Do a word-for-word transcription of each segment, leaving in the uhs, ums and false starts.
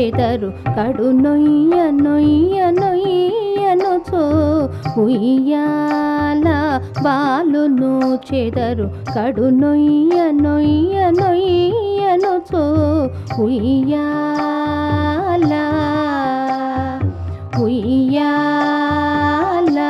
చెదరు కడు నొయ్య నొయ్య నొయ్యనుచో ఉయ్యాల బాలును చెదరు కడు నొయ్య నొయ్య నొయ్యనుచో ఉయ్యాల ఉయ్యాల.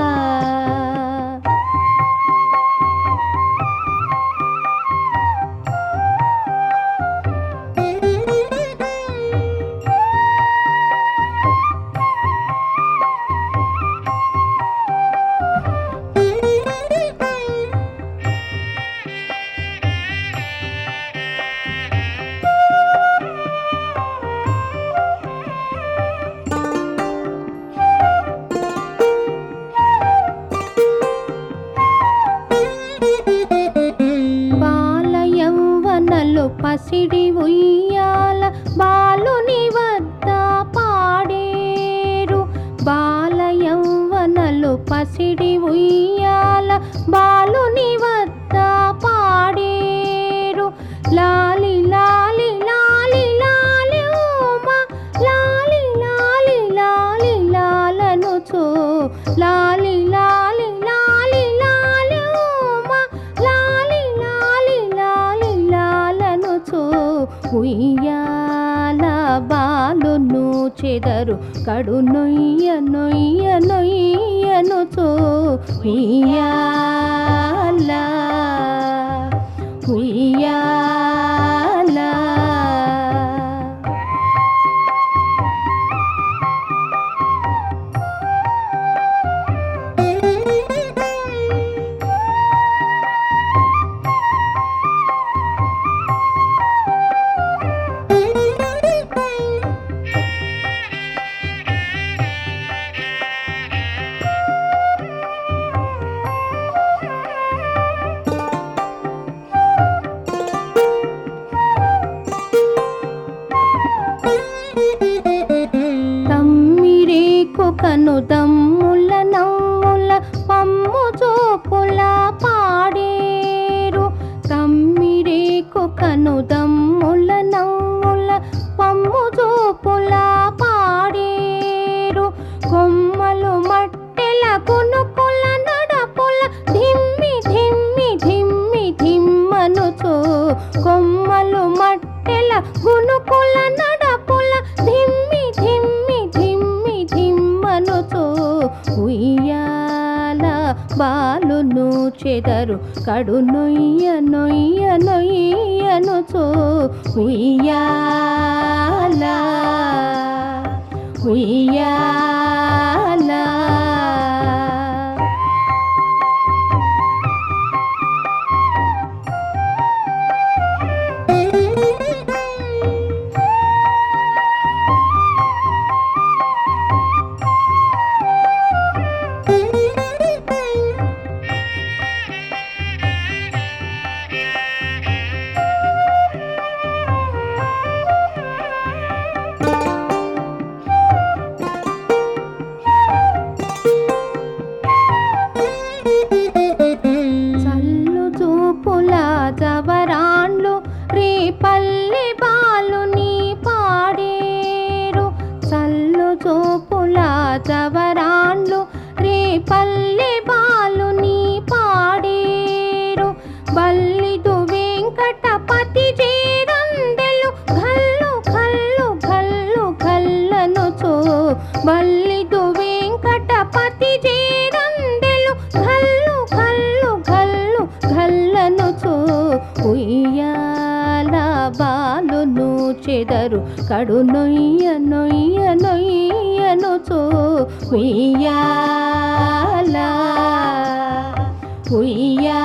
పసిడి ఉయ్యాల బాలుని వద్ద పాడేరు బాల యౌవనలు పసిడి ఉయ్యాల బాలుని వద్ద పాడేరు లాలి లాలి లాలి లాలి ఉమా లాలి లాలి లాలి లాలనుచో లాలి లాలి లాలి లాలి ఉమా లాలి లాలి లాలి లాలనుచో ఉయ్యాల బాలును చెదరు కడు నొయ్య నొయ్య నొయ్యనుచో ఉయ్యాల ఉయ్యాల. కను దమ్ముల నవ్వుల పమ్ము జోపుల పాడేరు తమ్మిరేకు కను దమ్ముల నవ్వుల పమ్ము జోపుల పాడేరు కొమ్మలు మట్టెల కొనుకుల నడపుల ధిమ్మి ధిమ్మి ధిమ్మి ధిమ్మనుచో కొమ్మలు మట్టెల గునుకుల నడపుల ధిమ్మి ధిమ్మి ధిమ్మి ధిమ్మనుచో ఉయ్యాల బాలును చెదరు కడు నొయ్య నొయ్య నొయ్యనుచో ఉయ్యాల ఉయ్యాల. జవరాండ్లు రేపల్లి బాలుని పాడేరు చల్లు జోపుల జవరాండ్లు రేపల్లి బాలుని పాడేరు బల్లిదు వెంకటపతి చేరందెలు ఘల్లు ఘల్లు ఘల్లు ఘల్లనుచో బల్లిదు వెంకటపతి చేరందెలు ఘల్లు ఘల్లు ఘల్లు ఘల్లనుచో ఉయ్యాల బాలును చెదరు కడు నొయ్య నొయ్య నొయ్యనుచో ఉయ్యాల ఉయ్యాల.